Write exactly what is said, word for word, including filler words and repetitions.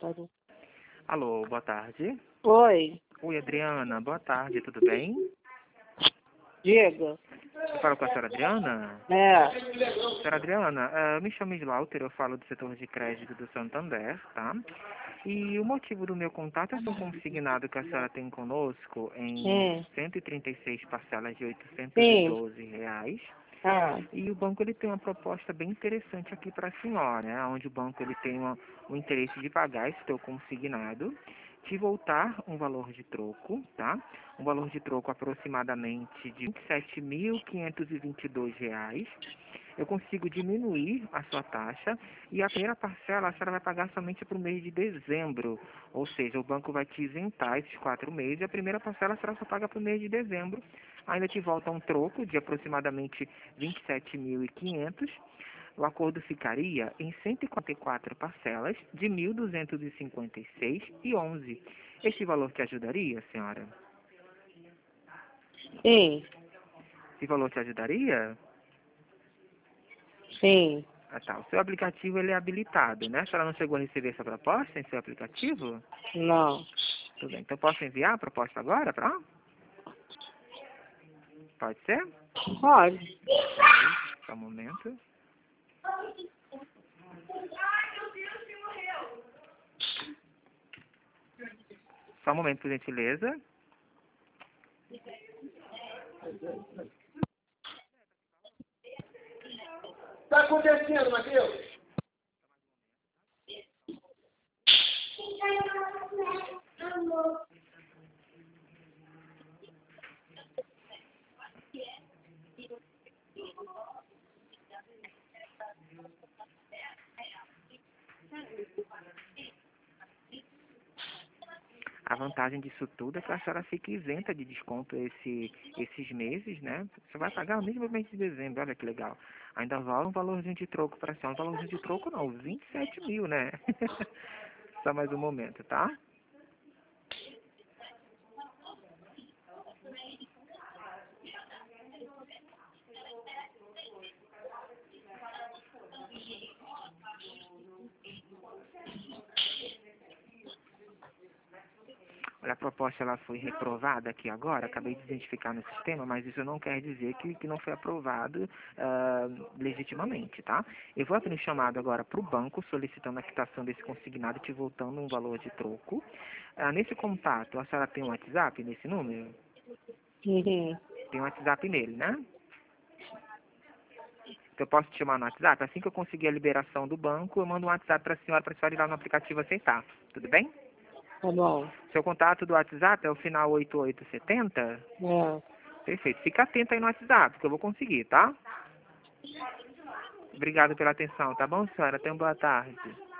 Pode. Alô, boa tarde. Oi, Oi, Adriana, boa tarde, tudo bem? diga. Eu falo com a senhora Adriana? É, Senhora Adriana, eh, me chamo Slaughter, eu falo do setor de crédito do Santander, tá? E o motivo do meu contato é um consignado que a senhora tem conosco em hum, cento e trinta e seis parcelas de oitocentos e sim, doze reais. ah, E o banco ele tem uma proposta bem interessante aqui para a senhora, né? Onde o banco ele tem uma, o interesse de pagar esse teu consignado, te voltar um valor de troco, tá? Um valor de troco aproximadamente de vinte e sete mil quinhentos e vinte e dois reais. Eu consigo diminuir a sua taxa e a primeira parcela a senhora vai pagar somente para o mês de dezembro. Ou seja, o banco vai te isentar esses quatro meses e a primeira parcela a senhora só paga para o mês de dezembro. Ainda te volta um troco de aproximadamente vinte e sete mil e quinhentos. O acordo ficaria em cento e quarenta e quatro parcelas de mil duzentos e cinquenta e seis reais e onze centavos. Este valor te ajudaria, senhora? sim, Esse valor te ajudaria? sim, Ah, tá. O seu aplicativo ele é habilitado, né? A senhora não chegou a receber essa proposta em seu aplicativo? não, Tudo bem. Então posso enviar a proposta agora para? Pode ser? pode. Só um momento. Só um momento, por gentileza. Está acontecendo, Matheus? A vantagem disso tudo é que a senhora fica isenta de desconto esse, esses meses, né? Você vai pagar o mesmo mês de dezembro, olha que legal. Ainda vale um valorzinho de troco para a senhora. Um valorzinho de troco não, vinte e sete mil, né? Só mais um momento, tá? Olha, a proposta ela foi reprovada aqui agora, acabei de identificar no sistema, mas isso não quer dizer que, que não foi aprovado ah, legitimamente, tá? Eu vou abrir um chamado agora para o banco, solicitando a quitação desse consignado, te voltando um valor de troco. Ah, nesse contato, a senhora tem um WhatsApp nesse número? Uhum. Tem um WhatsApp nele, né? Então, eu posso te chamar no WhatsApp? Assim que eu conseguir a liberação do banco, eu mando um WhatsApp para a senhora, para a senhora ir lá no aplicativo aceitar. Tudo bem? Tá bom. Seu contato do WhatsApp é o final oito oito sete zero? É. Perfeito. Fica atento aí no WhatsApp, que eu vou conseguir, tá? Obrigado pela atenção, tá bom, senhora? Tenha uma boa tarde.